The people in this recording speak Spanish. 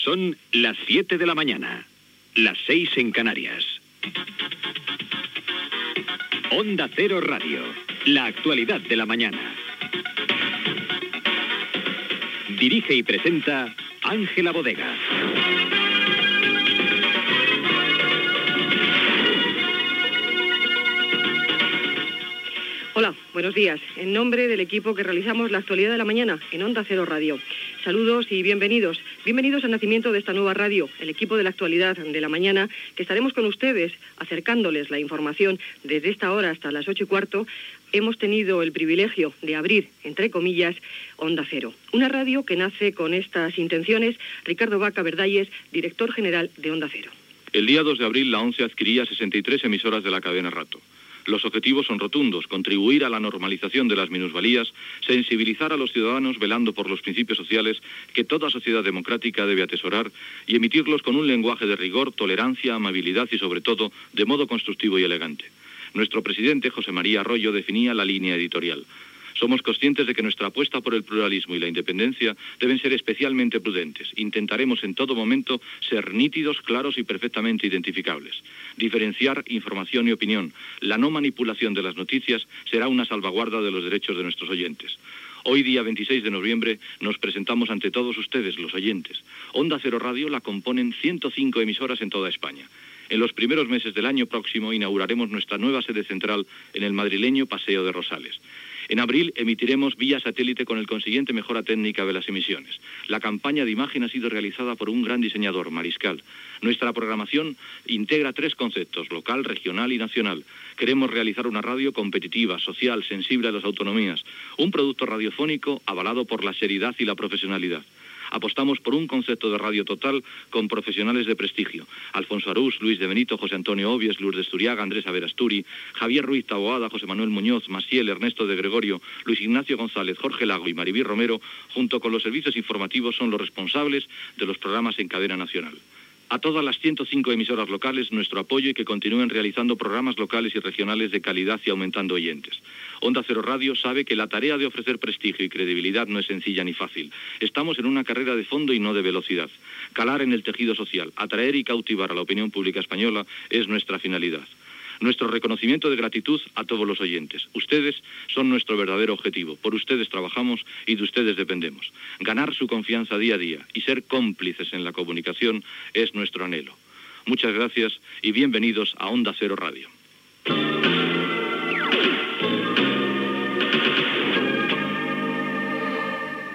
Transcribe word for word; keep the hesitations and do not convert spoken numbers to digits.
Son las siete de la mañana, las seis en Canarias. Onda Cero Radio, la actualidad de la mañana. Dirige y presenta Ángela Bodega. Hola, buenos días. En nombre del equipo que realizamos la actualidad de la mañana en Onda Cero Radio. Saludos y bienvenidos. Bienvenidos al nacimiento de esta nueva radio, el equipo de la actualidad de la mañana, que estaremos con ustedes acercándoles la información desde esta hora hasta las ocho y cuarto. Hemos tenido el privilegio de abrir, entre comillas, Onda Cero. Una radio que nace con estas intenciones. Ricardo Vaca Verdalles, director general de Onda Cero. El día dos de abril la ONCE adquiría sesenta y tres emisoras de la cadena Rato. Los objetivos son rotundos: contribuir a la normalización de las minusvalías, sensibilizar a los ciudadanos velando por los principios sociales que toda sociedad democrática debe atesorar y emitirlos con un lenguaje de rigor, tolerancia, amabilidad y sobre todo de modo constructivo y elegante. Nuestro presidente, José María Arroyo, definía la línea editorial. Somos conscientes de que nuestra apuesta por el pluralismo y la independencia deben ser especialmente prudentes. Intentaremos en todo momento ser nítidos, claros y perfectamente identificables. Diferenciar información y opinión. La no manipulación de las noticias será una salvaguarda de los derechos de nuestros oyentes. Hoy, día veintiséis de noviembre, nos presentamos ante todos ustedes, los oyentes. Onda Cero Radio la componen ciento cinco emisoras en toda España. En los primeros meses del año próximo inauguraremos nuestra nueva sede central en el madrileño Paseo de Rosales. En abril emitiremos vía satélite con el consiguiente mejora técnica de las emisiones. La campaña de imagen ha sido realizada por un gran diseñador, Mariscal. Nuestra programación integra tres conceptos: local, regional y nacional. Queremos realizar una radio competitiva, social, sensible a las autonomías. Un producto radiofónico avalado por la seriedad y la profesionalidad. Apostamos por un concepto de radio total con profesionales de prestigio: Alfonso Arús, Luis de Benito, José Antonio Obies, Lourdes Turiaga, Andrés Averasturi, Javier Ruiz Taboada, José Manuel Muñoz, Maciel, Ernesto de Gregorio, Luis Ignacio González, Jorge Lago y Maribí Romero, junto con los servicios informativos, son los responsables de los programas en cadena nacional. A todas las ciento cinco emisoras locales, nuestro apoyo y que continúen realizando programas locales y regionales de calidad y aumentando oyentes. Onda Cero Radio sabe que la tarea de ofrecer prestigio y credibilidad no es sencilla ni fácil. Estamos en una carrera de fondo y no de velocidad. Calar en el tejido social, atraer y cautivar a la opinión pública española es nuestra finalidad. Nuestro reconocimiento de gratitud a todos los oyentes. Ustedes son nuestro verdadero objetivo. Por ustedes trabajamos y de ustedes dependemos. Ganar su confianza día a día y ser cómplices en la comunicación es nuestro anhelo. Muchas gracias y bienvenidos a Onda Cero Radio.